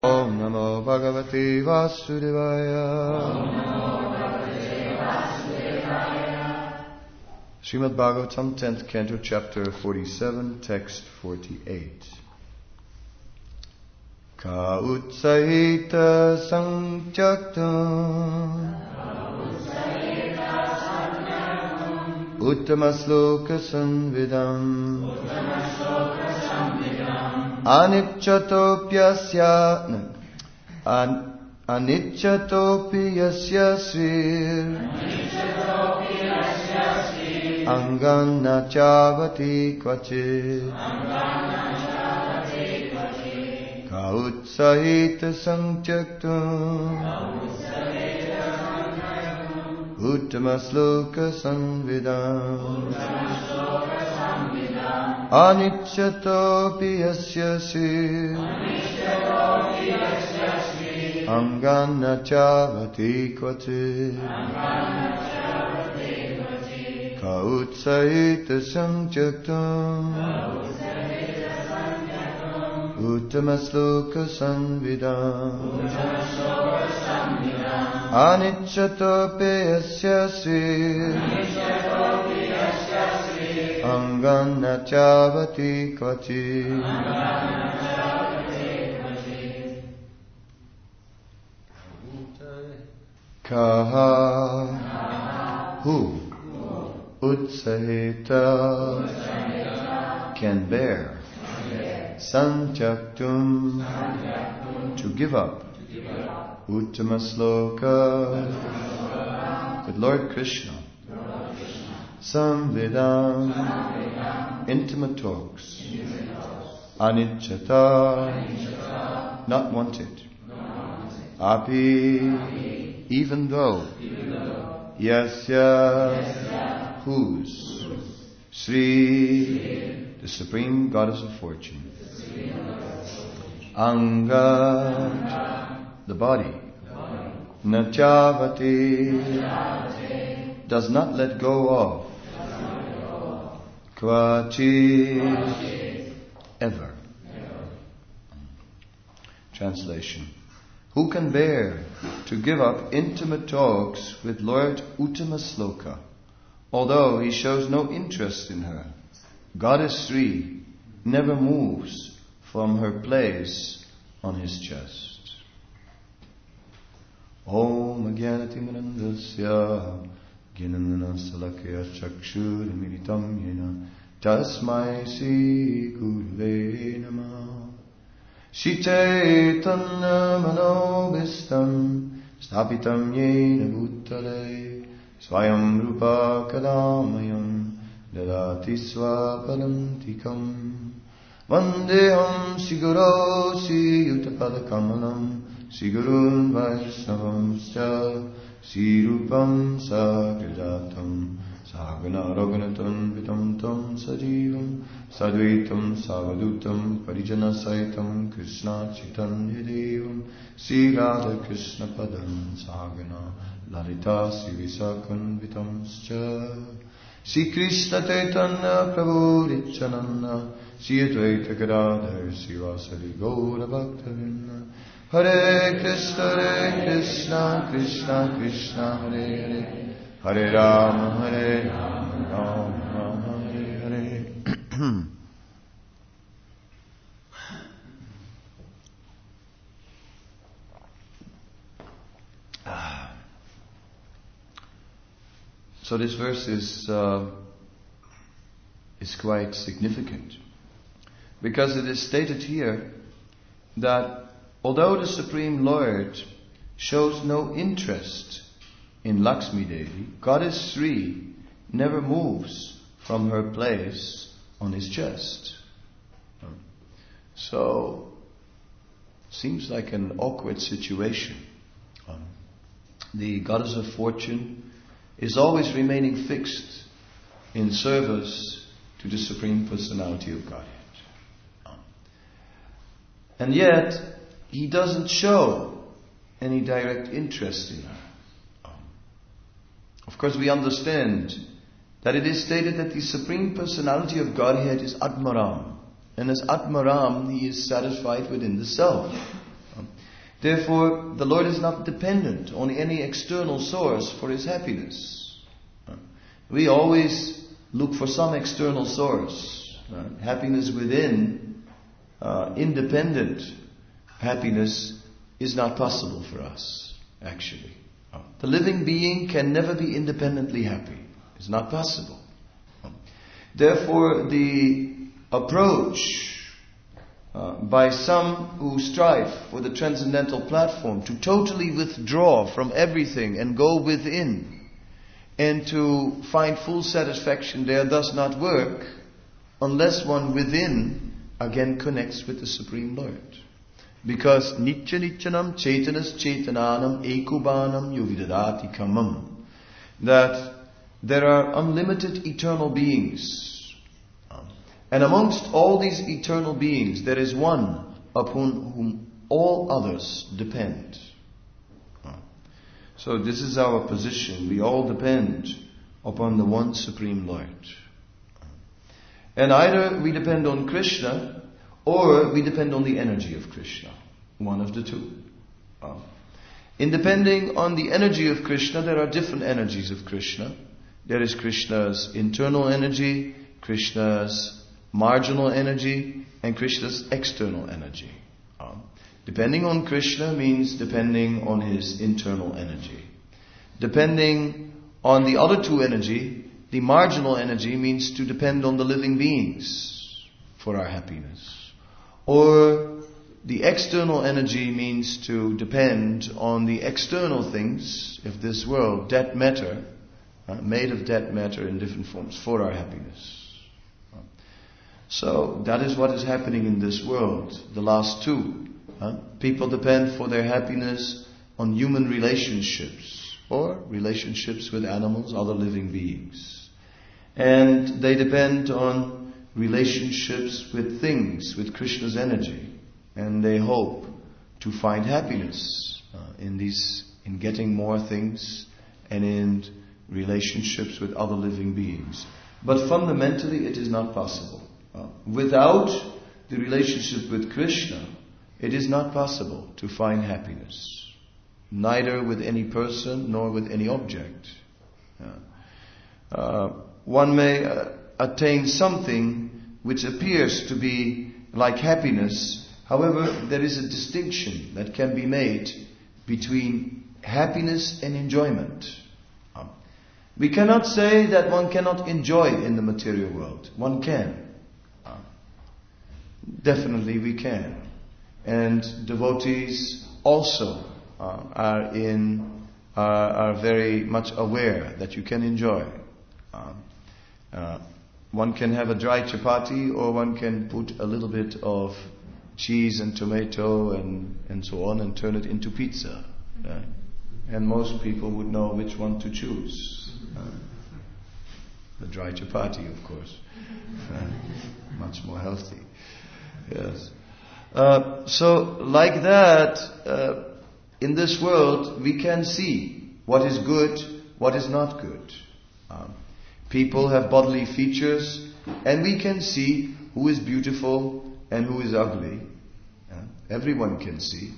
Om Namo Bhagavate Vasudevaya. Srimad Bhagavatam, 10th Canto, Chapter 47, Text 48. Ka utsahita sankchaktam uttamasloka sanvidam Anicchatopi yasya srir Angan nachavati kvachit Kautsahita sanchaktum Uttamasloka sanvidam Anicchatopi yasya srir Angan nachavati kvachit Kautsahita sanchaktam Uttamasloka sanvidam Anicchatopi yasya srir Angan nachavati kvachit Kaha who utsahita can bear sanchaktum to give up uttamasloka with Lord Krishna samvidam intimate talks anicchata not wanted api even though yasya whose Sri the Supreme Goddess of Fortune Anga the body Nachavati does not let go of Kvachi ever. Translation. Who can bear to give up intimate talks with Lord Uttamasloka, although he shows no interest in her? Goddess Sri never moves from her place on his chest. Om Jnanatimirandasya Gnanana Salakya Chakshurmilitam Yena Tasmai Sri Gurave Namah Shitaitanna Manobhistam Stapitam Yena Bhutale Swayam Rupa Kadamayam Dadati Swapadantikam Vandeham Siguro Siyutapadakamalam Sigurun Vaisnavamscha Sirupam Sagrajatam Sagana Raghunatam Vitam Tam Sajivam Sadvaitam Savadutam Parijana Saitam Krishna Chaitanya Devam Sri Radha Krishna Padam Sagana Lalita Sivisakun Vitam Scha Sri Krishna Chaitanya Prabhu Nityananda Sri Advaita Gadadhar Sivasari Gaura Bhaktavinda Hare Krishna Krishna Krishna Hare Hare Hare Rama Rama Hare Hare. So this verse is quite significant, because it is stated here that although the Supreme Lord shows no interest in Lakshmi Devi, Goddess Sri never moves from her place on his chest. So, seems like an awkward situation. The Goddess of Fortune is always remaining fixed in service to the Supreme Personality of Godhead. And yet, he doesn't show any direct interest in her. Of course, we understand that it is stated that the Supreme Personality of Godhead is Atmaram. And as Atmaram, he is satisfied within the self. Therefore, the Lord is not dependent on any external source for His happiness. We always look for some external source. Happiness within, independent happiness is not possible for us, actually. The living being can never be independently happy. It's not possible. Therefore, the approach by some who strive for the transcendental platform to totally withdraw from everything and go within and to find full satisfaction there does not work unless one within again connects with the Supreme Lord. Because nitya nityanam chetanas chetananam ekubanam yuvidadati kamam, that there are unlimited eternal beings. And amongst all these eternal beings, there is one upon whom all others depend. So this is our position. We all depend upon the one Supreme Lord. And either we depend on Krishna or we depend on the energy of Krishna. One of the two. In depending on the energy of Krishna, there are different energies of Krishna. There is Krishna's internal energy, Krishna's marginal energy, and Krishna's external energy. Depending on Krishna means depending on His internal energy. Depending on the other two energy, the marginal energy means to depend on the living beings for our happiness. Or the external energy means to depend on the external things of this world, dead matter, made of dead matter in different forms, for our happiness. So that is what is happening in this world, the last two. People depend for their happiness on human relationships or relationships with animals, other living beings. And they depend on relationships with things, with Krishna's energy. And they hope to find happiness in getting more things and in relationships with other living beings. But fundamentally it is not possible. Without the relationship with Krishna, it is not possible to find happiness. Neither with any person nor with any object. One may attain something which appears to be like happiness. However, there is a distinction that can be made between happiness and enjoyment. We cannot say that one cannot enjoy in the material world. One can. Definitely we can. And devotees also are very much aware that you can enjoy. One can have a dry chapati, or one can put a little bit of cheese and tomato and so on and turn it into pizza. And most people would know which one to choose. The dry chapati, of course. Much more healthy. Yes. So like that, in this world we can see what is good, what is not good. People have bodily features, and we can see who is beautiful and who is ugly. Everyone can see.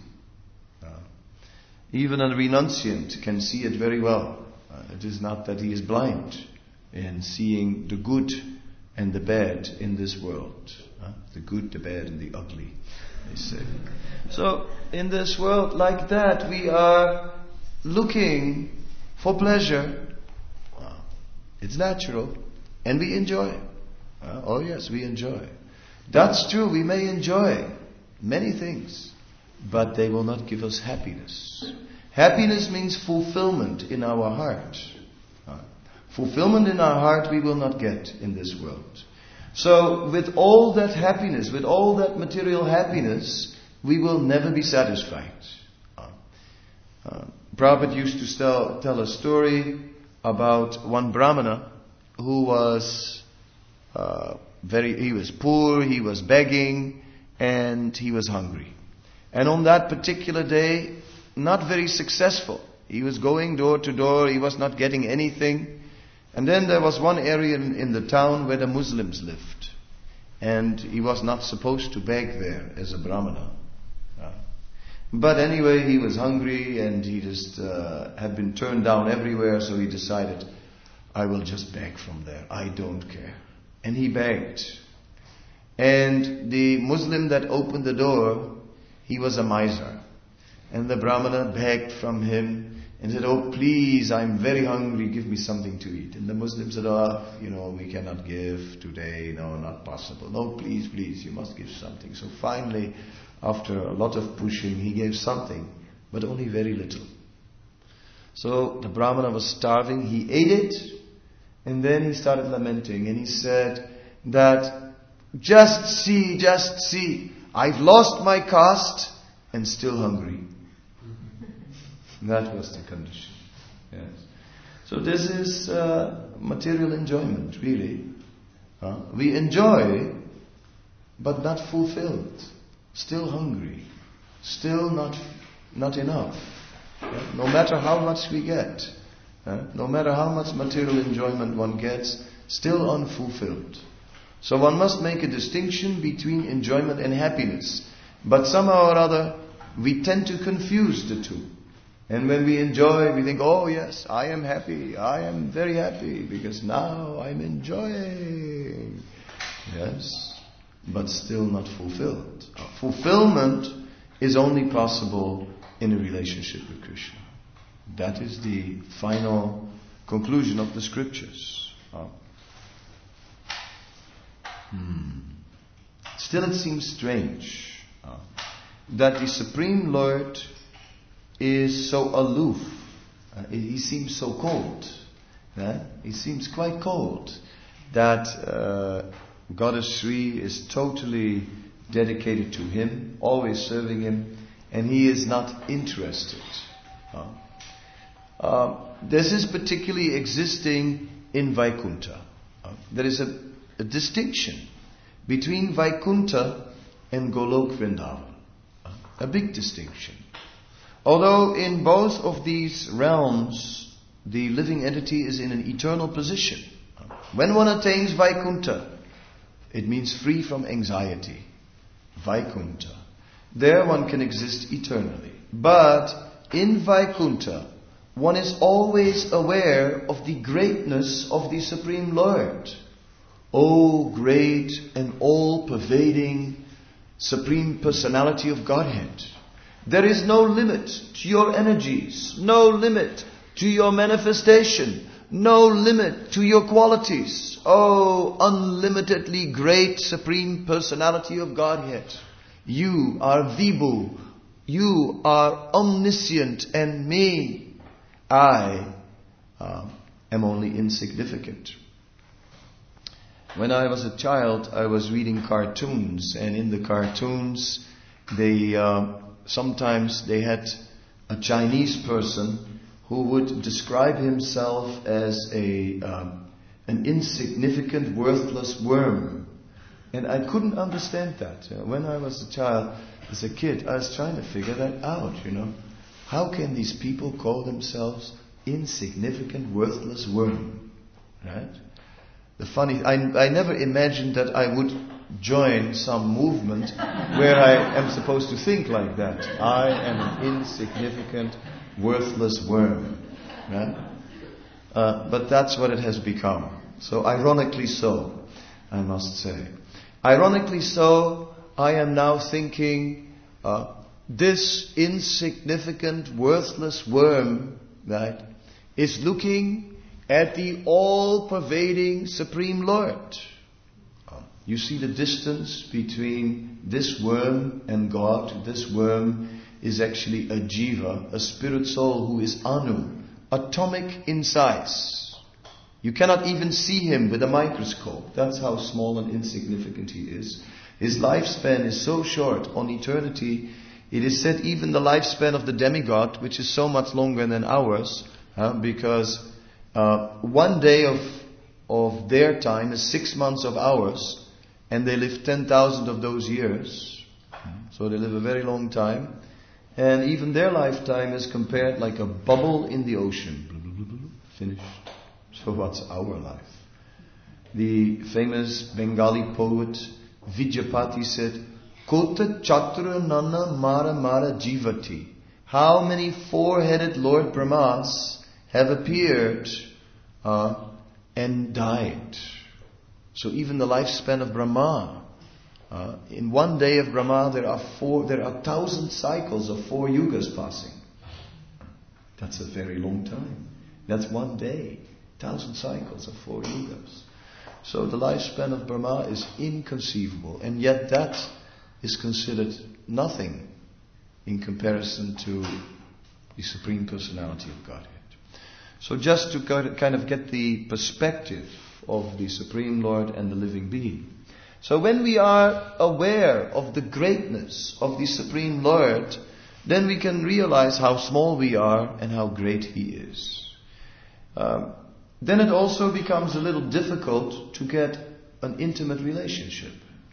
Even a renunciant can see it very well. It is not that he is blind in seeing the good and the bad in this world. The good, the bad, and the ugly, they say. So, in this world like that, we are looking for pleasure. It's natural. And we enjoy. Oh yes, we enjoy. That's true, we may enjoy many things, but they will not give us happiness. Happiness means fulfillment in our heart. Fulfillment in our heart we will not get in this world. So with all that happiness, with all that material happiness, we will never be satisfied. Prabhupada used to tell a story about one Brahmana who was he was poor, he was begging, and he was hungry. And on that particular day, not very successful. He was going door to door, he was not getting anything. And then there was one area in the town where the Muslims lived. And he was not supposed to beg there as a Brahmana. But anyway, he was hungry and he just had been turned down everywhere, so he decided, I will just beg from there. I don't care. And he begged. And the Muslim that opened the door, he was a miser. And the Brahmana begged from him and said, oh please, I'm very hungry, give me something to eat. And the Muslim said, we cannot give today, no, not possible. No, please, you must give something. So finally, after a lot of pushing, he gave something, but only very little. So the Brahmana was starving, he ate it, and then he started lamenting, and he said that, just see, I've lost my caste and still hungry. That was the condition. Yes. So this is material enjoyment, really. We enjoy, but not fulfilled. Still hungry. Still not enough. No matter how much we get. No matter how much material enjoyment one gets, still unfulfilled. So one must make a distinction between enjoyment and happiness. But somehow or other, we tend to confuse the two. And when we enjoy, we think, oh yes, I am happy, I am very happy, because now I'm enjoying. Yes, but still not fulfilled. Fulfillment is only possible in a relationship with Krishna. That is the final conclusion of the scriptures. Still it seems strange that the Supreme Lord is so aloof. He seems so cold. He seems quite cold. That Goddess Sri is totally dedicated to him, always serving him, and he is not interested. This is particularly existing in Vaikuntha. There is a distinction between Vaikuntha and Golok Vrindavan. A big distinction. Although in both of these realms, the living entity is in an eternal position. When one attains Vaikuntha, it means free from anxiety. Vaikuntha. There one can exist eternally. But in Vaikuntha, one is always aware of the greatness of the Supreme Lord. O great and all-pervading Supreme Personality of Godhead. There is no limit to your energies, no limit to your manifestation, no limit to your qualities. Oh, unlimitedly great Supreme Personality of Godhead. You are Vibhu, you are omniscient, and me, I am only insignificant. When I was a child, I was reading cartoons, and in the cartoons, sometimes they had a Chinese person who would describe himself as an insignificant, worthless worm. And I couldn't understand that. When I was a child, as a kid, I was trying to figure that out, How can these people call themselves insignificant, worthless worm? Right? I never imagined that I would join some movement where I am supposed to think like that. I am an insignificant, worthless worm. Right? But that's what it has become. So ironically so, I must say. Ironically so, I am now thinking, this insignificant, worthless worm, right, is looking at the all-pervading Supreme Lord. You see the distance between this worm and God. This worm is actually a jiva, a spirit soul who is anu, atomic in size. You cannot even see him with a microscope. That's how small and insignificant he is. His lifespan is so short on eternity. It is said even the lifespan of the demigod, which is so much longer than ours, because 1 day of their time is 6 months of ours, and they live 10,000 of those years. So they live a very long time. And even their lifetime is compared like a bubble in the ocean. Finished. So what's our life? The famous Bengali poet Vidyapati said, Kota Chatra Nana Mara Mara Jivati. How many four-headed Lord Brahmas have appeared and died? So even the lifespan of Brahma, in one day of Brahma there are 1,000 cycles of 4 yugas passing. That's a very long time. That's one day, 1,000 cycles of 4 yugas. So the lifespan of Brahma is inconceivable, and yet that is considered nothing in comparison to the Supreme Personality of Godhead. So just to kind of get the perspective of the Supreme Lord and the living being. So when we are aware of the greatness of the Supreme Lord, then we can realize how small we are and how great He is. Then it also becomes a little difficult to get an intimate relationship.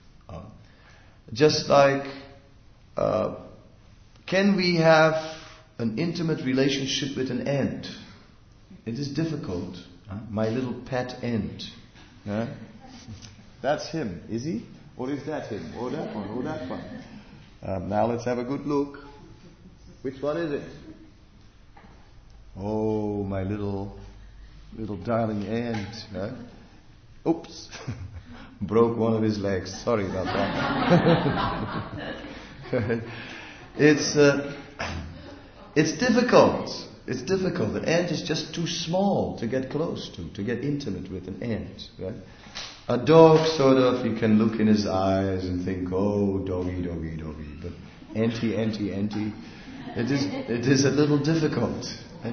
Just like, can we have an intimate relationship with an ant? It is difficult. My little pet ant. That's him, is he? Or is that him? Or that one? Or that one? Now let's have a good look. Which one is it? Oh, my little darling ant. Oops. Broke one of his legs. Sorry about that. It's difficult. It's difficult. An ant is just too small to get close to get intimate with an ant. Right? A dog, sort of, you can look in his eyes and think, oh, doggy, doggy, doggy. But auntie, it is a little difficult.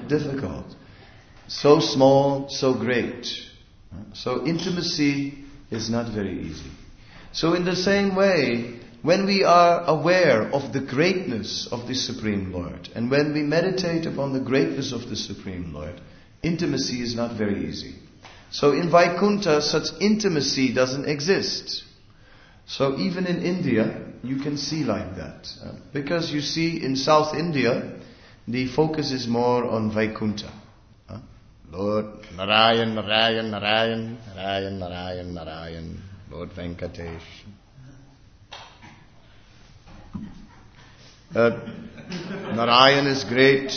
So small, so great. So intimacy is not very easy. So in the same way, when we are aware of the greatness of the Supreme Lord, and when we meditate upon the greatness of the Supreme Lord, intimacy is not very easy. So in Vaikuntha, such intimacy doesn't exist. So even in India, you can see like that. Because you see, in South India, the focus is more on Vaikuntha. Lord Narayan, Narayan, Narayan, Narayan, Narayan, Narayan, Lord Venkatesh. Narayan is great.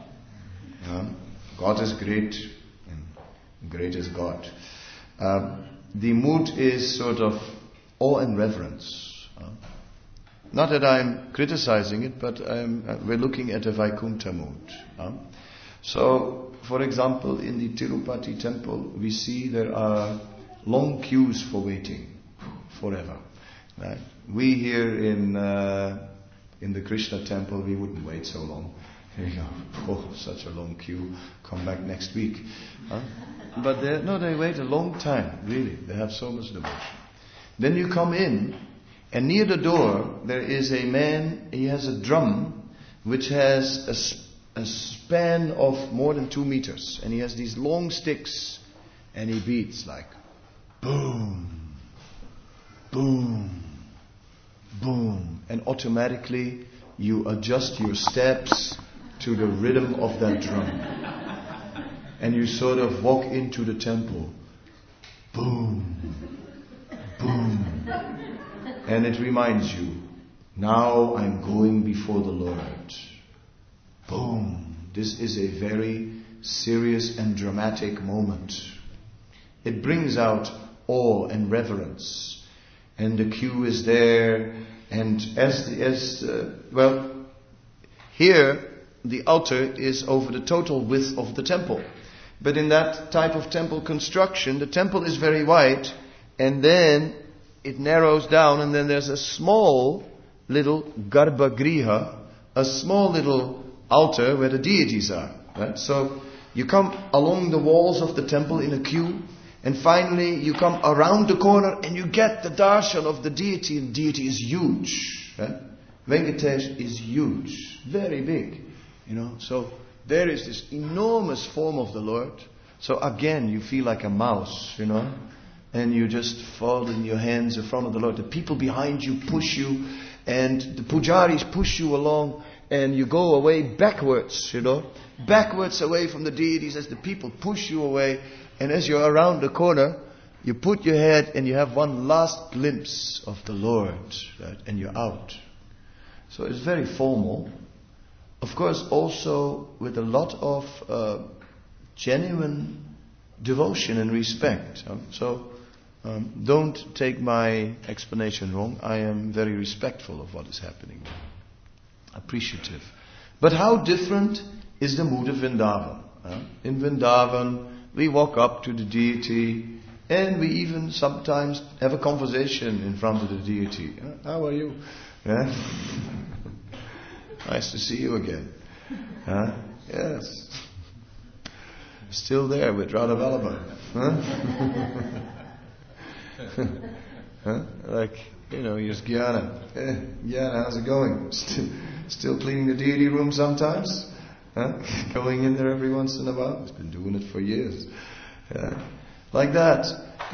God is great. And great is God. The mood is sort of awe and reverence. Not that I'm criticizing it, but we're looking at a Vaikuntha mood. So, for example, in the Tirupati temple, we see there are long queues for waiting forever. Right? We here in the Krishna temple, we wouldn't wait so long. Here you go. Oh, such a long queue. Come back next week. But they wait a long time. Really, they have so much devotion. Then you come in, and near the door there is a man. He has a drum which has a span of more than 2 meters, and he has these long sticks, and he beats like boom, boom, boom, and automatically you adjust your steps to the rhythm of that drum, and you sort of walk into the temple, boom, boom, and it reminds you, now I'm going before the Lord. Boom. This is a very serious and dramatic moment. It brings out awe and reverence. And the queue is there. And here the altar is over the total width of the temple. But in that type of temple construction, the temple is very wide. And then it narrows down. And then there's a small little garbhagriha, a small little altar where the deities are. Right? So you come along the walls of the temple in a queue, and finally you come around the corner and you get the darshan of the deity, and the deity is huge. Right? Venkatesh is huge, very big. So there is this enormous form of the Lord. So again you feel like a mouse, and you just fall in your hands in front of the Lord. The people behind you push you, and the pujaris push you along. And you go away backwards, backwards away from the deities as the people push you away. And as you're around the corner, you put your head and you have one last glimpse of the Lord, right? And you're out. So it's very formal. Of course, also with a lot of genuine devotion and respect. Don't take my explanation wrong. I am very respectful of what is happening. Appreciative. But how different is the mood of Vrindavan? In Vrindavan, we walk up to the deity and we even sometimes have a conversation in front of the deity. How are you? Nice to see you again. Yes. Still there with Radha Vallabha. Like, here's Gyana. Gyana, how's it going? Still cleaning the deity room sometimes? Going in there every once in a while? He's been doing it for years. Like that,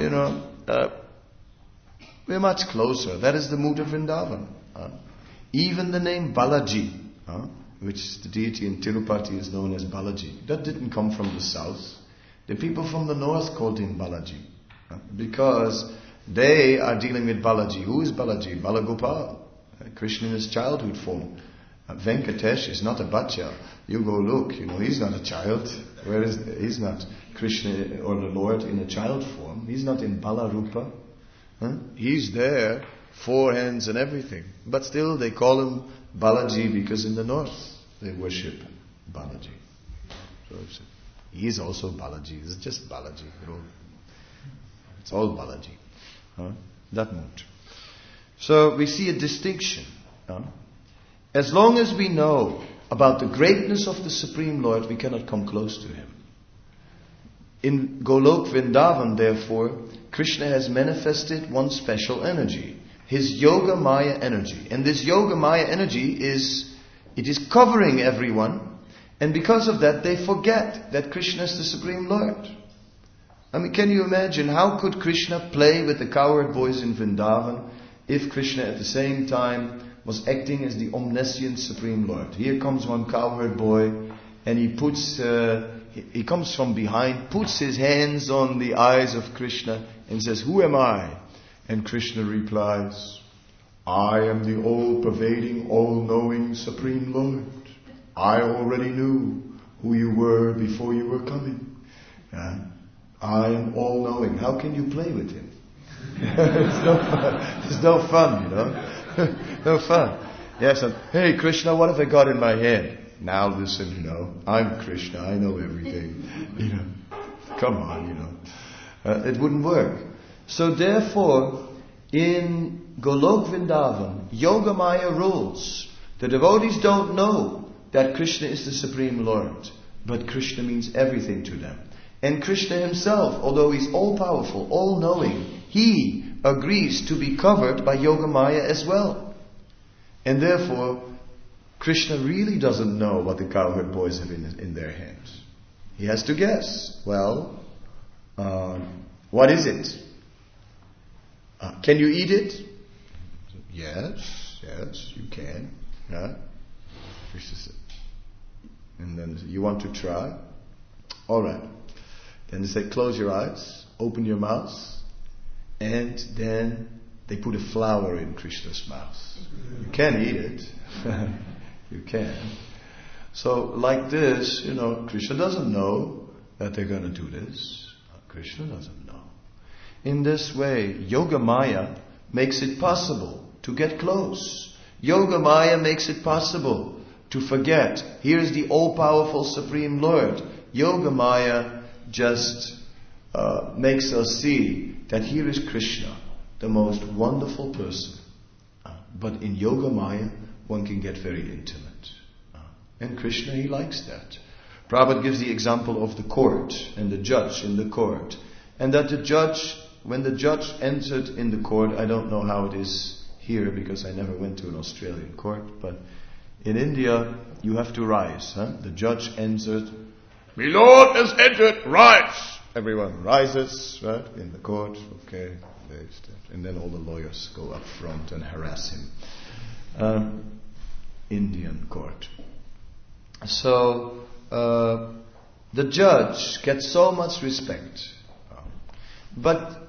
we're much closer. That is the mood of Vrindavan. Even the name Balaji, which the deity in Tirupati is known as Balaji, that didn't come from the south. The people from the north called him Balaji, because they are dealing with Balaji. Who is Balaji? Balagopal, Krishna in his childhood form. Venkatesh is not a bacha. You go look, he's not a child. He's not Krishna or the Lord in a child form. He's not in Balarupa. He's there, 4 hands and everything. But still they call him Balaji because in the north they worship Balaji. So he is also Balaji. It's just Balaji. It's all Balaji. That mood. So we see a distinction. As long as we know about the greatness of the Supreme Lord, we cannot come close to Him. In Golok Vrindavan, therefore, Krishna has manifested one special energy, His Yoga Maya energy. And this Yoga Maya energy is covering everyone, and because of that they forget that Krishna is the Supreme Lord. Can you imagine, how could Krishna play with the cowherd boys in Vrindavan if Krishna at the same time was acting as the omniscient Supreme Lord? Here comes one cowherd boy and he comes from behind, puts his hands on the eyes of Krishna and says, "Who am I?" And Krishna replies, "I am the all-pervading, all-knowing Supreme Lord. I already knew who you were before you were coming. I am all-knowing." How can you play with Him? It's no fun, No fun. Yes, hey Krishna, what have I got in my hand? Now listen, I'm Krishna, I know everything. Come on, it wouldn't work. So therefore, in Golok Vrindavan, Yoga Maya rules. The devotees don't know that Krishna is the Supreme Lord, but Krishna means everything to them. And Krishna himself, although he's all-powerful, all-knowing, he agrees to be covered by Yoga Maya as well. And therefore, Krishna really doesn't know what the cowherd boys have in their hands. He has to guess. Well, what is it? Can you eat it? Yes, you can. And then you want to try? All right. Then they say, close your eyes, open your mouth, and then they put a flower in Krishna's mouth. You can eat it. You can. So like this, Krishna doesn't know that they're going to do this. Krishna doesn't know. In this way, Yoga Maya makes it possible to get close. Yoga Maya makes it possible to forget. Here is the all-powerful Supreme Lord. Yoga Maya just makes us see that here is Krishna, the most wonderful person. But in Yoga Maya, one can get very intimate. And Krishna, he likes that. Prabhupada gives the example of the court and the judge in the court. And that the judge, when the judge entered in the court, I don't know how it is here because I never went to an Australian court, but in India, you have to rise. The judge entered. "My lord has entered, rise!" Everyone rises, right, in the court. Okay, and then all the lawyers go up front and harass him. Indian court. So, the judge gets so much respect. But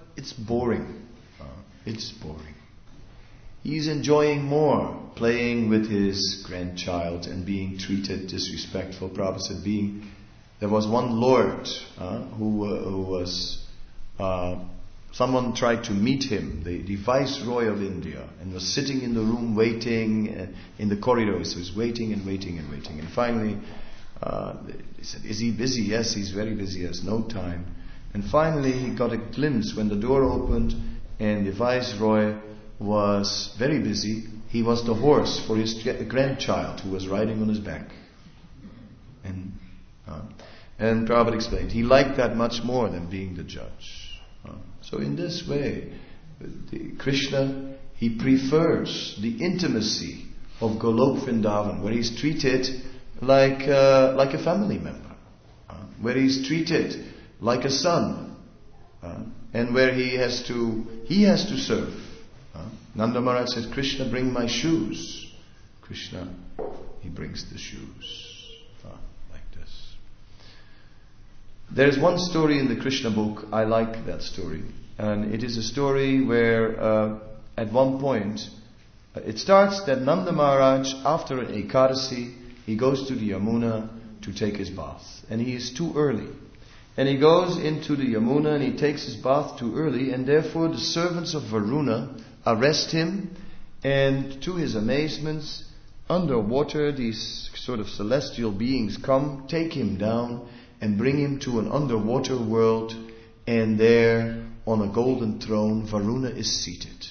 it's boring. It's boring. He's enjoying more playing with his grandchild and being treated disrespectful. Prabhupada said, there was one lord who was, someone tried to meet him, the Viceroy of India, and was sitting in the room waiting in the corridors. So he was waiting and waiting and waiting. And finally, he said, is he busy? Yes, he's very busy. He has no time. And finally, he got a glimpse when the door opened and the Viceroy was very busy. He was the horse for his grandchild who was riding on his back. And Prabhupada explained, he liked that much more than being the judge. So in this way, Krishna, he prefers the intimacy of Golok Vrindavan, where he's treated like a family member, where he's treated like a son, and where he has to serve. Nanda Maharaj said, Krishna, bring my shoes. Krishna, he brings the shoes. Like this. There is one story in the Krishna book, I like that story. And it is a story where at one point, it starts that Nanda Maharaj, after an Ekadasi, he goes to the Yamuna to take his bath. And he is too early. And he goes into the Yamuna and he takes his bath too early, and therefore the servants of Varuna arrest him, and to his amazements, underwater these sort of celestial beings come, take him down and bring him to an underwater world, and there on a golden throne Varuna is seated.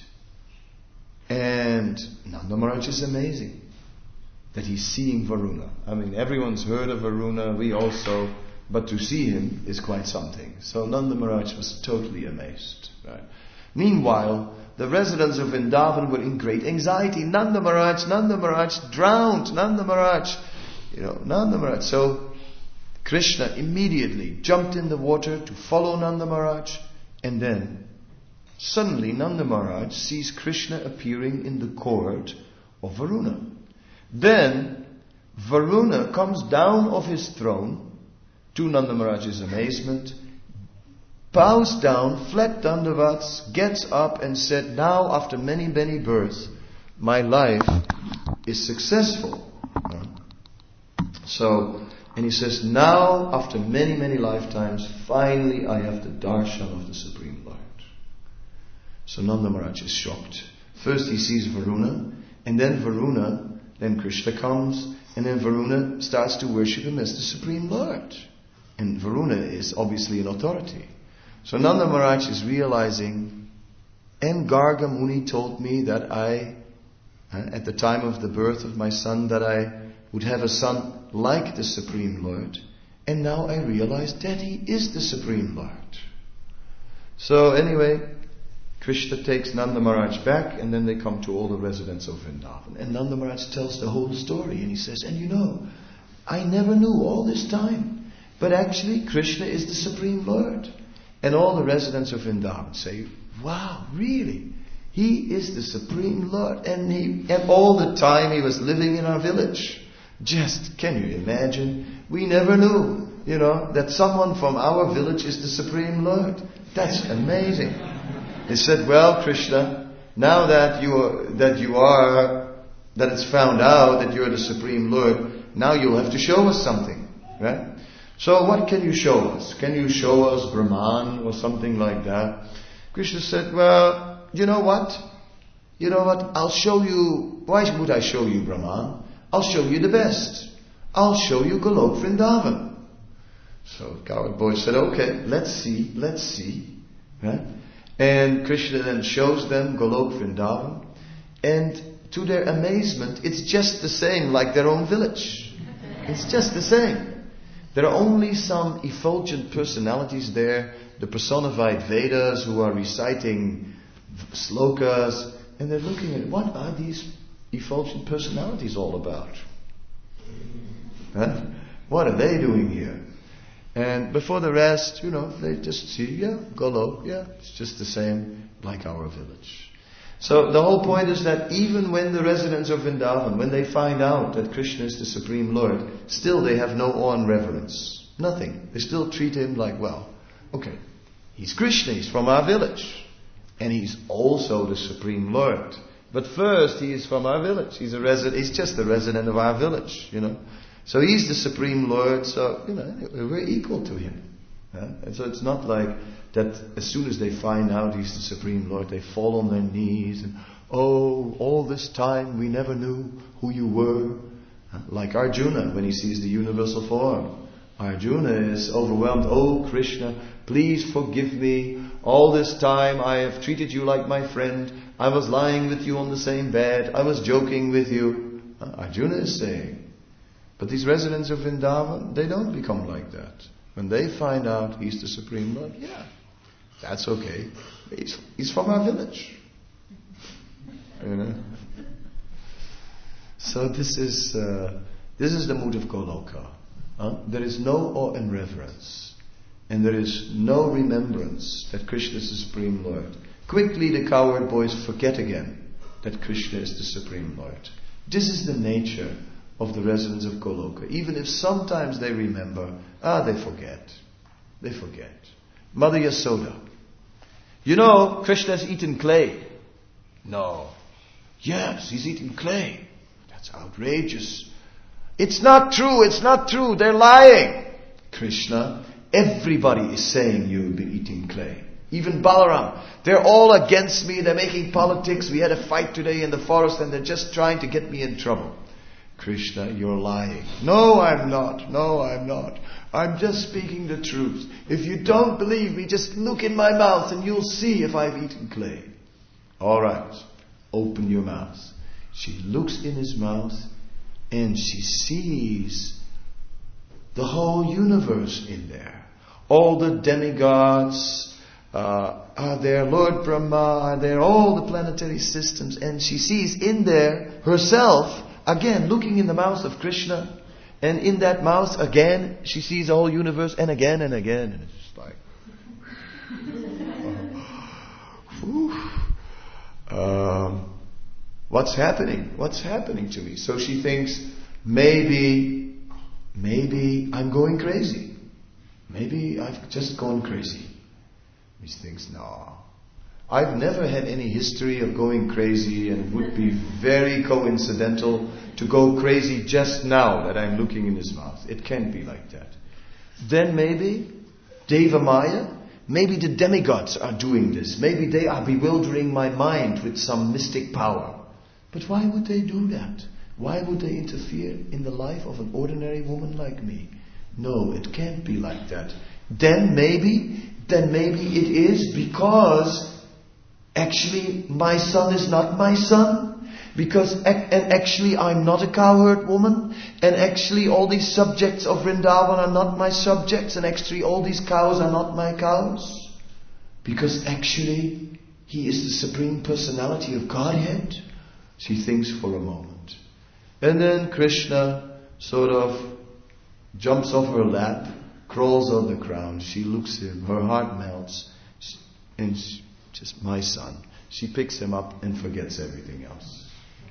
And Nanda Maharaj is amazing that he's seeing Varuna. I mean, everyone's heard of Varuna, we also, but to see him is quite something. So Nanda Maharaj was totally amazed. Right? Meanwhile, the residents of Vrindavan were in great anxiety. Nanda Maharaj drowned. Nanda Maharaj. So Krishna immediately jumped in the water to follow Nanda Maharaj, and then suddenly Nanda Maharaj sees Krishna appearing in the court of Varuna. Then Varuna comes down off his throne, to Nanda Maharaj's amazement, bows down, flat dandavats, gets up and said, now after many, many births, my life is successful. So, and he says, now after many, many lifetimes, finally I have the darshan of the Supreme Lord. So Nanda Maharaj is shocked. First he sees Varuna, and then Krishna comes, and then Varuna starts to worship him as the Supreme Lord. And Varuna is obviously an authority. So Nanda Maharaj is realizing, and Garga Muni told me that at the time of the birth of my son, that I would have a son like the Supreme Lord. And now I realize that he is the Supreme Lord. So anyway, Krishna takes Nanda Maharaj back, and then they come to all the residents of Vrindavan. And Nanda Maharaj tells the whole story, and he says, and I never knew all this time, but actually Krishna is the Supreme Lord. And all the residents of Vrindavan say, wow, really? He is the Supreme Lord, and all the time he was living in our village. Just, can you imagine? We never knew, that someone from our village is the Supreme Lord. That's amazing. They said, well, Krishna, now that it's found out that you're the Supreme Lord, now you'll have to show us something, right? So what can you show us? Can you show us Brahman or something like that? Krishna said, well, you know what? I'll show you. Why would I show you Brahman? I'll show you the best. I'll show you Golok Vrindavan. So coward boy said, okay, let's see. Right? And Krishna then shows them Golok Vrindavan. And to their amazement, it's just the same like their own village. It's just the same. There are only some effulgent personalities there, the personified Vedas who are reciting slokas, and they're looking at what are these effulgent personalities all about? Huh? What are they doing here? And before the rest, they just see, Golok, it's just the same like our village. So the whole point is that even when the residents of Vrindavan, when they find out that Krishna is the Supreme Lord, still they have no awe and reverence. Nothing. They still treat him like, well, okay, He's Krishna, he's from our village. And he's also the Supreme Lord. But first, he is from our village. He's just a resident of our village, So he's the Supreme Lord, so, we're equal to him. And so it's not like that as soon as they find out he's the Supreme Lord, they fall on their knees and, oh, all this time we never knew who you were. Like Arjuna, when he sees the universal form. Arjuna is overwhelmed. Oh, Krishna, please forgive me. All this time I have treated you like my friend. I was lying with you on the same bed. I was joking with you. Arjuna is saying. But these residents of Vrindavan, they don't become like that. When they find out he's the Supreme Lord, that's okay. He's from our village. So this is the mood of Goloka. There is no awe and reverence, and there is no remembrance that Krishna is the Supreme Lord. Quickly the coward boys forget again that Krishna is the Supreme Lord. This is the nature of the residents of Goloka. Even if sometimes they remember, they forget. They forget. Mother Yasoda. Krishna has eaten clay. No. Yes, he's eaten clay. That's outrageous. It's not true. They're lying. Krishna, everybody is saying you've been eating clay. Even Balaram. They're all against me. They're making politics. We had a fight today in the forest and they're just trying to get me in trouble. Krishna, you're lying. No, I'm not. I'm just speaking the truth. If you don't believe me, just look in my mouth and you'll see if I've eaten clay. All right. Open your mouth. She looks in his mouth and she sees the whole universe in there. All the demigods are there. Lord Brahma are there. All the planetary systems. And she sees in there herself, again, looking in the mouth of Krishna. And in that mouth, again, she sees the whole universe and again and again. And it's just like... what's happening? What's happening to me? So she thinks, maybe I'm going crazy. Maybe I've just gone crazy. He thinks, no. I've never had any history of going crazy, and it would be very coincidental to go crazy just now that I'm looking in his mouth. It can't be like that. Then maybe Deva Maya, maybe the demigods are doing this. Maybe they are bewildering my mind with some mystic power. But why would they do that? Why would they interfere in the life of an ordinary woman like me? No, it can't be like that. Then maybe it is because actually my son is not my son. And actually I'm not a cowherd woman. And actually all these subjects of Vrindavan are not my subjects. And actually all these cows are not my cows. Because actually he is the Supreme Personality of Godhead. She thinks for a moment. And then Krishna sort of jumps off her lap, crawls on the ground. She looks at him. Her heart melts. And just my son. She picks him up and forgets everything else.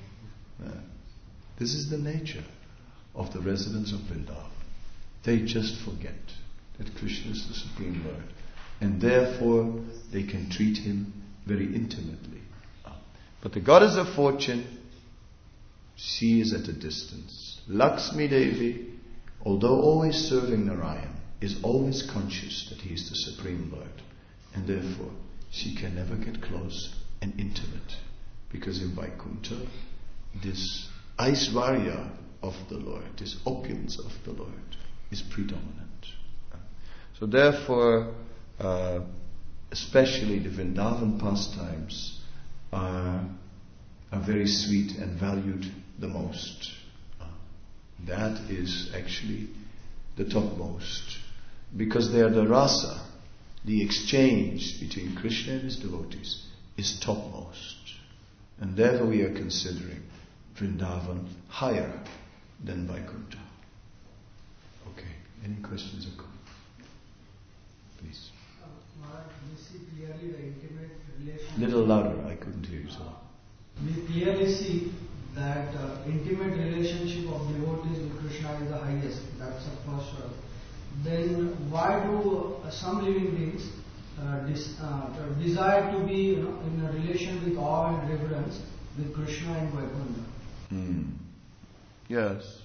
This is the nature of the residents of Vrindavan. They just forget that Krishna is the Supreme Lord. And therefore they can treat him very intimately. But the goddess of fortune, she is at a distance. Lakshmi Devi, although always serving Narayan, is always conscious that he is the Supreme Lord. And therefore she can never get close and intimate. Because in Vaikuntha, this Aishwarya of the Lord, this opulence of the Lord, is predominant. So therefore, especially the Vrindavan pastimes are very sweet and valued the most. That is actually the topmost. Because they are the rasa, the exchange between Krishna and his devotees, is topmost. And therefore we are considering Vrindavan higher than Vaikuntha. Okay, any questions or comments? Please. We see clearly the intimate relationship. Little louder, I couldn't hear you, sir. We clearly see that intimate relationship of devotees with Krishna is the highest. That's the first one. Then why do some living beings desire to be in a relation with awe and reverence with Krishna and Vaikuntha. Yes.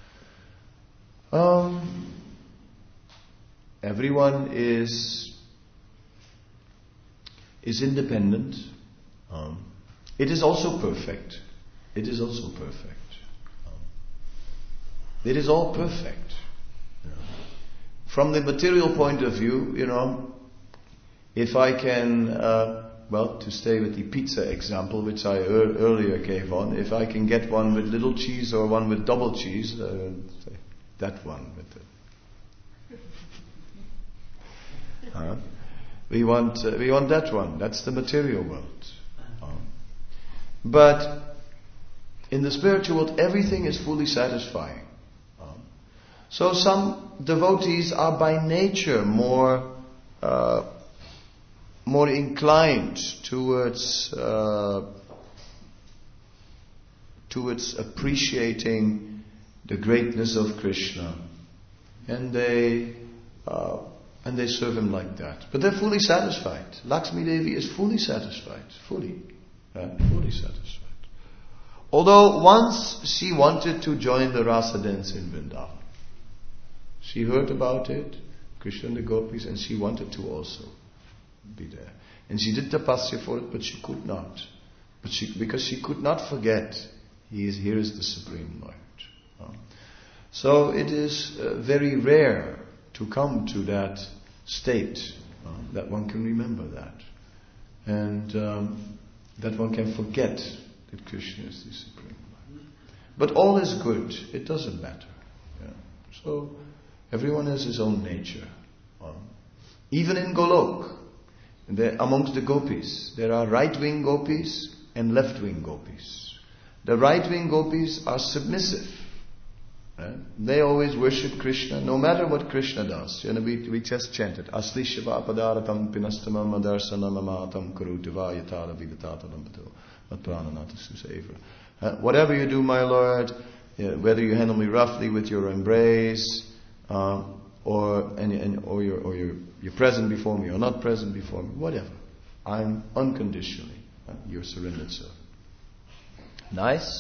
Everyone is independent. It is also perfect. It is also perfect. It is all perfect. From the material point of view, if I can, to stay with the pizza example which I earlier gave on, if I can get one with little cheese or one with double cheese, that one with the... We want that one. That's the material world. But in the spiritual world, everything is fully satisfying. So some devotees are by nature more inclined towards appreciating the greatness of Krishna, and they serve him like that. But they're fully satisfied. Lakshmi Devi is fully satisfied, fully satisfied. Although once she wanted to join the Rasa dance in Vrindavan. She heard about it, Krishna and the gopis, and she wanted to also be there. And she did tapasya for it, but she could not. Because she could not forget, here is the Supreme Lord. So it is very rare to come to that state, that one can remember that. And that one can forget that Krishna is the Supreme Lord. But all is good, it doesn't matter. So everyone has his own nature. Even in Golok, amongst the gopis, there are right-wing gopis and left-wing gopis. The right-wing gopis are submissive. They always worship Krishna, no matter what Krishna does. We just chanted, Asli Shiva Padaratam Pinastamam Adarsanam Amatam Kurutiva Yatara Vigatatalam Matprananata Susavra. Whatever you do, my Lord, whether you handle me roughly with your embrace, or you're present before me or not present before me, whatever. I'm unconditionally your surrendered servant. Nice,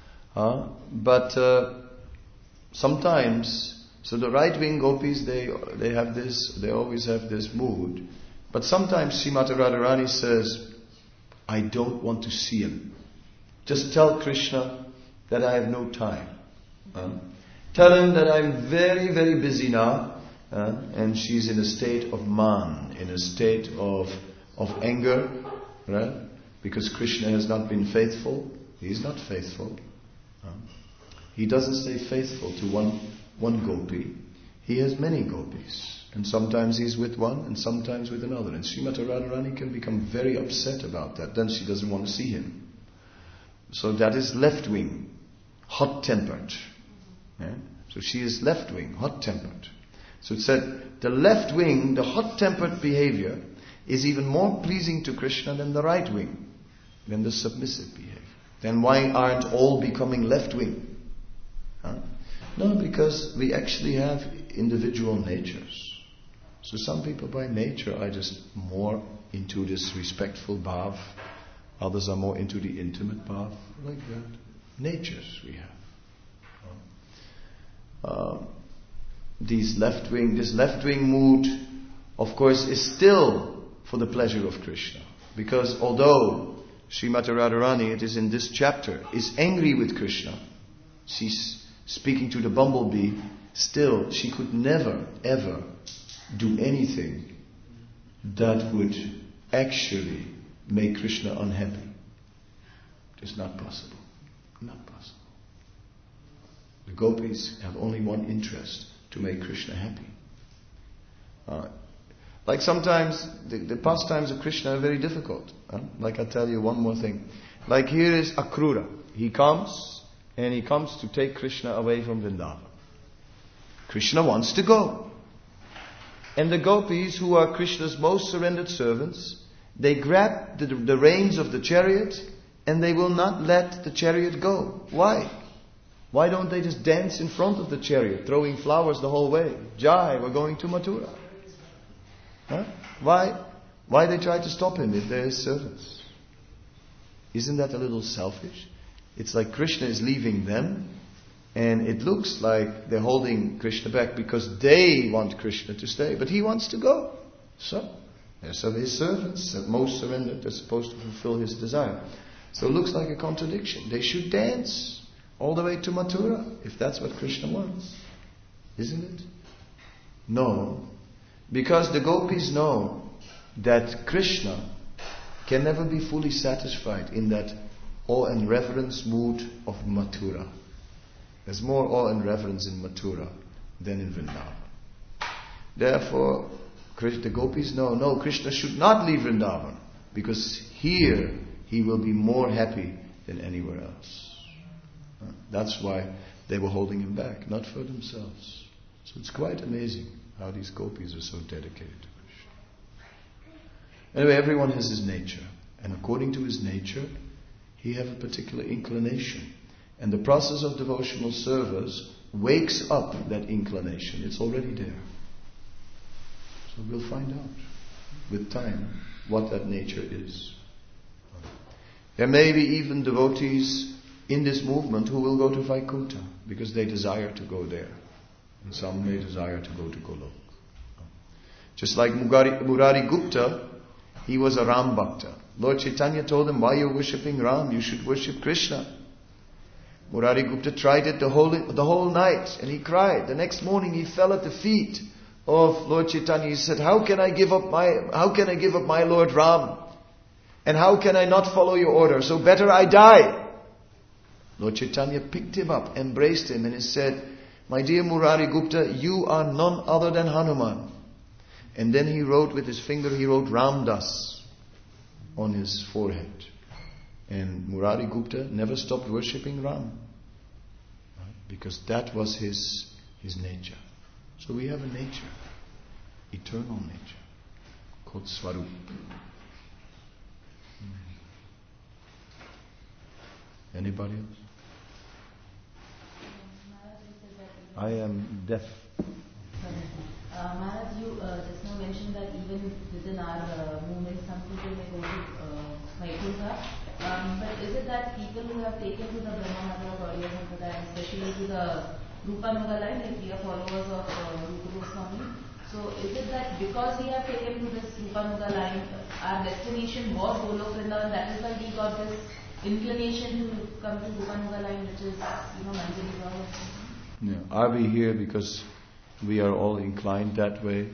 but sometimes, so the right-wing gopis, they always have this mood. But sometimes Srimati Radharani says, I don't want to see him. Just tell Krishna that I have no time. Tell him that I'm very, very busy now. And she's in a state of man, in a state of anger, right? Because Krishna has not been faithful. He is not faithful. He doesn't stay faithful to one gopi. He has many gopis. And sometimes he's with one and sometimes with another. And Srimati Radharani can become very upset about that. Then she doesn't want to see him. So that is left-wing, hot-tempered. So she is left-wing, hot-tempered. So it said, the left-wing, the hot-tempered behavior is even more pleasing to Krishna than the right-wing, than the submissive behavior. Then why aren't all becoming left-wing? No, because we actually have individual natures. So some people by nature are just more into this respectful bhav. Others are more into the intimate bhav. Like that. Natures we have. This left-wing mood, of course, is still for the pleasure of Krishna. Because although Srimati Radharani, it is in this chapter, is angry with Krishna, she's speaking to the bumblebee, still she could never, ever do anything that would actually make Krishna unhappy. It's not possible. Not possible. The gopis have only one interest, to make Krishna happy. Like sometimes the pastimes of Krishna are very difficult. Like I tell you one more thing. Like here is Akrura. He comes to take Krishna away from Vrindavan. Krishna wants to go. And the gopis, who are Krishna's most surrendered servants, they grab the reins of the chariot and they will not let the chariot go. Why? Why don't they just dance in front of the chariot, throwing flowers the whole way? Jai, we're going to Mathura. Why? Why they try to stop him if they're his servants? Isn't that a little selfish? It's like Krishna is leaving them, and it looks like they're holding Krishna back because they want Krishna to stay, but he wants to go. So, they're some of his servants, most surrendered, they're supposed to fulfill his desire. So it looks like a contradiction. They should dance all the way to Mathura, if that's what Krishna wants. Isn't it? No. Because the gopis know that Krishna can never be fully satisfied in that awe and reverence mood of Mathura. There's more awe and reverence in Mathura than in Vrindavan. Therefore, the gopis know, no, Krishna should not leave Vrindavan, because here he will be more happy than anywhere else. That's why they were holding him back, not for themselves. So it's quite amazing how these gopis are so dedicated to Krishna. Anyway, everyone has his nature, and according to his nature, he has a particular inclination. And the process of devotional service wakes up that inclination. It's already there. So we'll find out with time what that nature is. There may be even devotees in this movement who will go to Vaikuntha because they desire to go there. And some may desire to go to Golok. Just like Murari Gupta, he was a Ram Bhakta. Lord Chaitanya told him, why are you worshipping Ram? You should worship Krishna. Murari Gupta tried it the whole night and he cried. The next morning he fell at the feet of Lord Chaitanya. He said, how can I give up my Lord Ram? And how can I not follow your order? So better I die. Lord Chaitanya picked him up, embraced him, and he said, my dear Murari Gupta, you are none other than Hanuman. And then he wrote with his finger, he wrote Ramdas on his forehead. And Murari Gupta never stopped worshipping Ram. Because that was his nature. So we have a nature, eternal nature, called Swarup. Anybody else? I am deaf. Maharaj, you just now mentioned that even within our movement, some people may go to Vaikuntha. But is it that people who have taken to the Brahmanagar Gauriya Sampradaya, especially to the Rupanuga line, like we are followers of Rupa Goswami, so is it that because we have taken to this Rupanuga line, our destination was Golok Vrindavan, that is why we got this inclination to come to Rupanuga line, which is, Manjari Gaur? Yeah. Are we here because we are all inclined that way?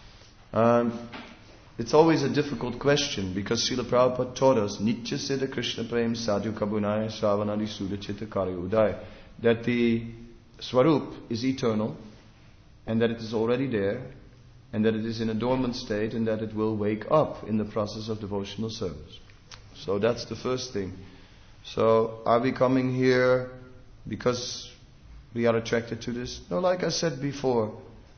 It's always a difficult question because Srila Prabhupada taught us Nitya Siddha Krishna Prem Sadhu Kabunaya Sravanadi Sudha Chitta Kari Uday, that the Swarup is eternal and that it is already there and that it is in a dormant state and that it will wake up in the process of devotional service. So that's the first thing. So are we coming here because we are attracted to this? No, like I said before,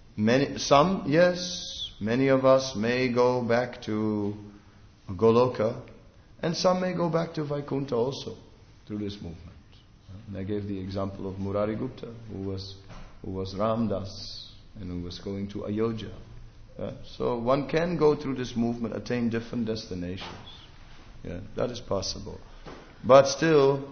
many of us may go back to Goloka, and some may go back to Vaikuntha also through this movement. And I gave the example of Murari Gupta, who was Ramdas, and who was going to Ayodhya. So one can go through this movement, attain different destinations. Yeah, that is possible. But still,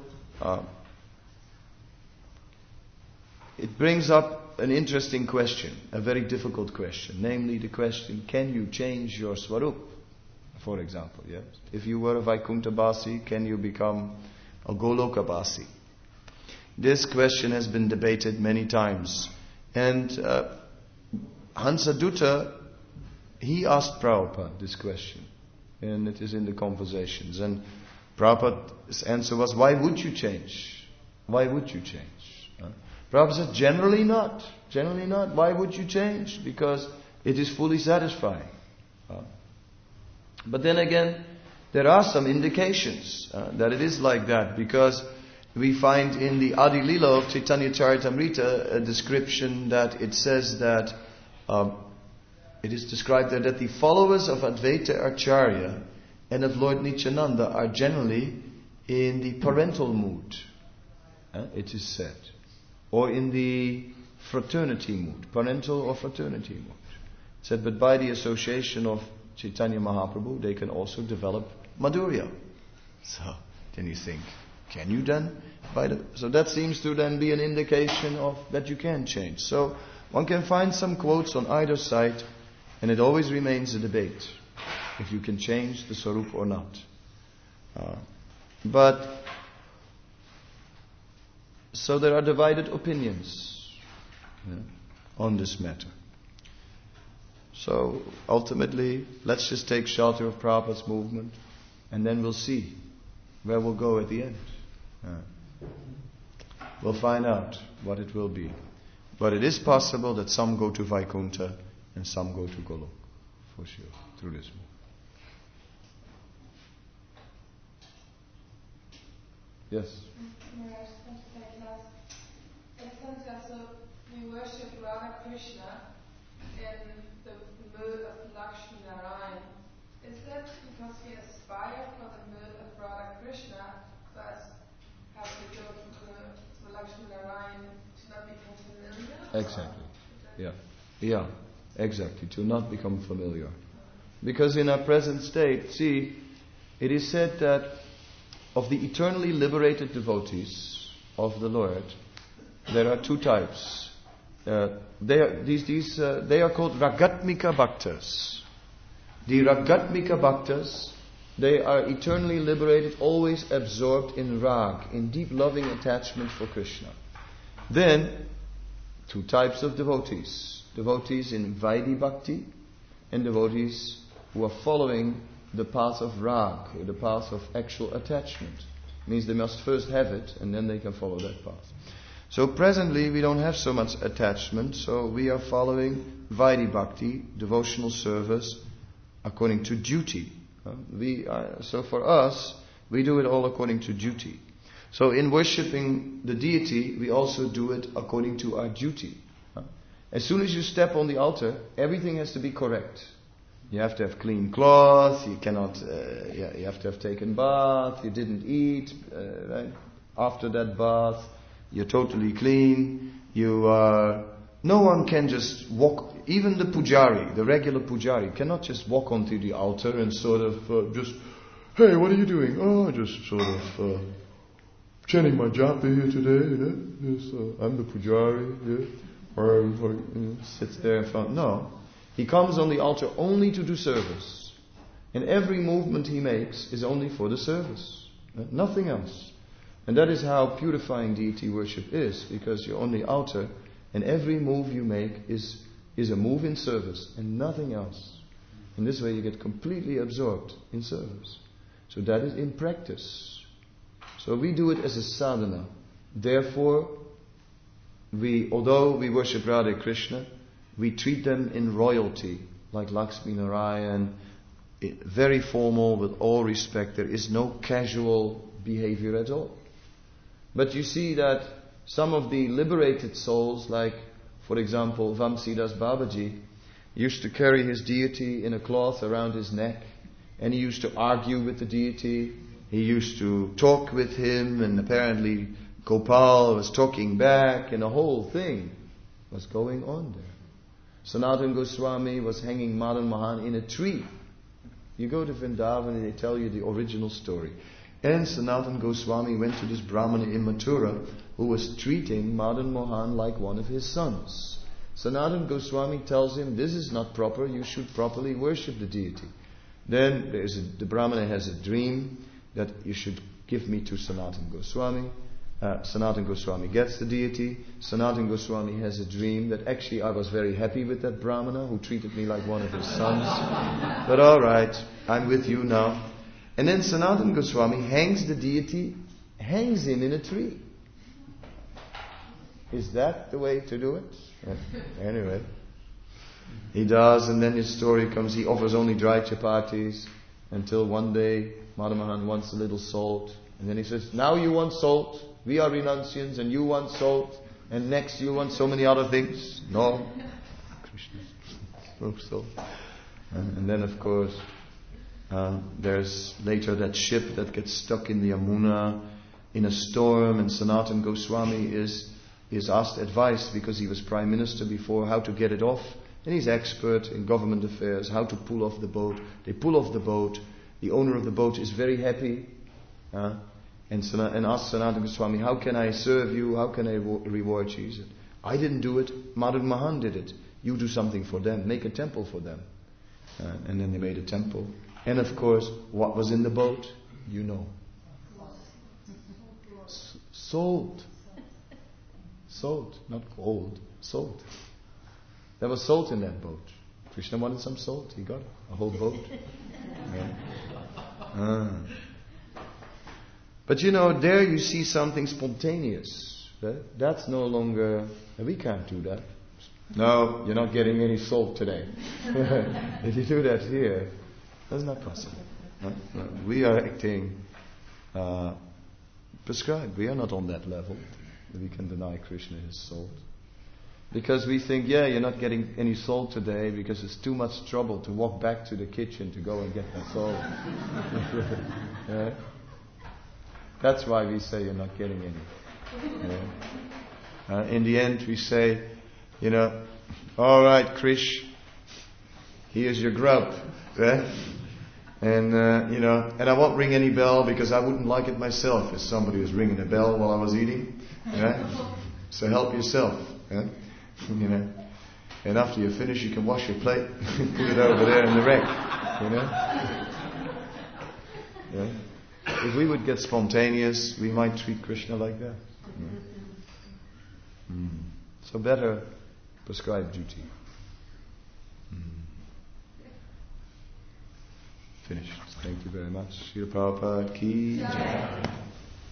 it brings up an interesting question, a very difficult question, namely the question, can you change your Swarup? For example, yes. If you were a Vaikuntha Basi, can you become a Goloka Basi? This question has been debated many times. And Hansadutta, he asked Prabhupada this question. And it is in the conversations. And Prabhupada's answer was, why would you change? Why would you change? Prabhupada said, generally not. Generally not. Why would you change? Because it is fully satisfying. But then again, there are some indications that it is like that. Because we find in the Adi Lila of Chaitanya Charitamrita a description that it says that it is described there that the followers of Advaita Acharya and of Lord Nityananda are generally in the parental mood. It is said. Or in the fraternity mood, parental or fraternity mood. It said, but by the association of Chaitanya Mahaprabhu, they can also develop Madhurya. So then you think, can you then? So that seems to then be an indication of that you can change. So one can find some quotes on either side, and it always remains a debate if you can change the Swarup or not. So there are divided opinions on this matter. So ultimately, let's just take shelter of Prabhupada's movement, and then we'll see where we'll go at the end. We'll find out what it will be. But it is possible that some go to Vaikuntha and some go to Golok, for sure, through this movement. Yes? We worship Radha Krishna in the mood of Lakshmi Narayan. Is that because we aspire for the mood of Radha Krishna, but have to go to Lakshmi Narayan to not become familiar? Exactly. Yeah, exactly. To not become familiar. Because in our present state, see, it is said that of the eternally liberated devotees of the Lord, there are two types. They are called Ragatmika Bhaktas. The Ragatmika Bhaktas, they are eternally liberated, always absorbed in Rag, in deep loving attachment for Krishna. Then, two types of devotees. Devotees in Vaidhi Bhakti and devotees who are following the path of Rag, or the path of actual attachment. Means they must first have it and then they can follow that path. So presently we don't have so much attachment, so we are following Vaidhi Bhakti, devotional service, according to duty. So for us, we do it all according to duty. So in worshipping the deity, we also do it according to our duty. As soon as you step on the altar, everything has to be correct. You have to have clean cloth, you have to have taken bath, you didn't eat, right? After that bath, you're totally clean. No one can just walk, even the pujari, the regular pujari, cannot just walk onto the altar and sort of hey, what are you doing? Oh, just sort of chanting my japa here today, Yes, I'm the pujari, Or sits there in front. No. He comes on the altar only to do service. And every movement he makes is only for the service. Nothing else. And that is how purifying deity worship is, because you're on the altar and every move you make is a move in service and nothing else. In this way you get completely absorbed in service. So that is in practice. So we do it as a sadhana. Therefore, although we worship Radha Krishna, we treat them in royalty, like Lakshmi Narayan, very formal, with all respect. There is no casual behavior at all. But you see that some of the liberated souls, like, for example, Vamsidas Babaji, used to carry his deity in a cloth around his neck, and he used to argue with the deity. He used to talk with him, and apparently Gopal was talking back, and the whole thing was going on there. Sanatana Goswami was hanging Madan Mohan in a tree. You go to Vrindavan and they tell you the original story. And Sanatana Goswami went to this Brahmana in Mathura who was treating Madan Mohan like one of his sons. Sanatana Goswami tells him, this is not proper, you should properly worship the deity. Then the Brahmana has a dream that you should give me to Sanatana Goswami. Sanatana Goswami gets the deity. Sanatana Goswami has a dream that actually I was very happy with that Brahmana who treated me like one of his sons. But alright, I'm with you now. And then Sanatana Goswami hangs the deity, hangs him in a tree. Is that the way to do it? Yeah. Anyway, he does, and then his story comes, he offers only dry chapatis until one day Madan Mohan wants a little salt. And then he says, now you want salt, we are renunciants, and you want salt, and next you want so many other things. No. Krishna, no salt. And then of course, there's later that ship that gets stuck in the Yamuna in a storm, and Sanatana Goswami is asked advice, because he was Prime Minister before, how to get it off. And he's expert in government affairs, how to pull off the boat. They pull off the boat. The owner of the boat is very happy. And asks Sanatana Goswami, how can I serve you? How can I reward you? He said, I didn't do it. Madhug Mahan did it. You do something for them. Make a temple for them. And then they made a temple. And of course, what was in the boat? You know. Salt. Salt, not gold. Salt. There was salt in that boat. Krishna wanted some salt. He got it. A whole boat. But there you see something spontaneous. That's no longer... We can't do that. No, you're not getting any salt today. If you do that here, that's not possible. No. We are acting prescribed. We are not on that level. We can deny Krishna his salt. Because we think, you're not getting any salt today because it's too much trouble to walk back to the kitchen to go and get that salt. That's why we say you're not getting any. In the end we say, all right, Krish, here's your grub. And and I won't ring any bell because I wouldn't like it myself if somebody was ringing a bell while I was eating. So help yourself. And after you finish, you can wash your plate, put it over there in the rack. If we would get spontaneous, we might treat Krishna like that. So better prescribe duty. Finished. Thank you very much. Srila Prabhupada ki jai.